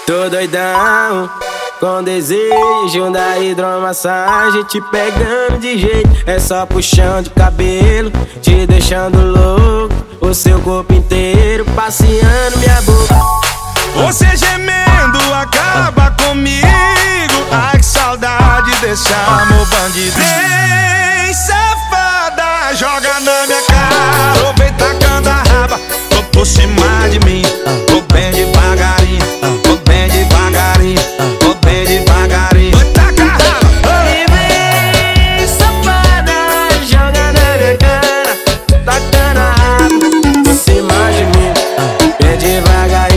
Tô doidão, com desejo da hidromassagem, te pegando de jeito, é só puxão de cabelo, te deixando louco, o seu corpo inteiro passeando minha boca. Você gemendo acaba comigo, ai que saudade desse amor bandido. Vem safada, joga na minha cara, ou vem tacando a raba, tô por cima de mim, tô bem devagarinho, tô bem devagarinho, tô bem devagarinho. Vai tacar a raba. E vem safada, joga na minha cara, tacando a raba, por cima de mim, bem devagarinho.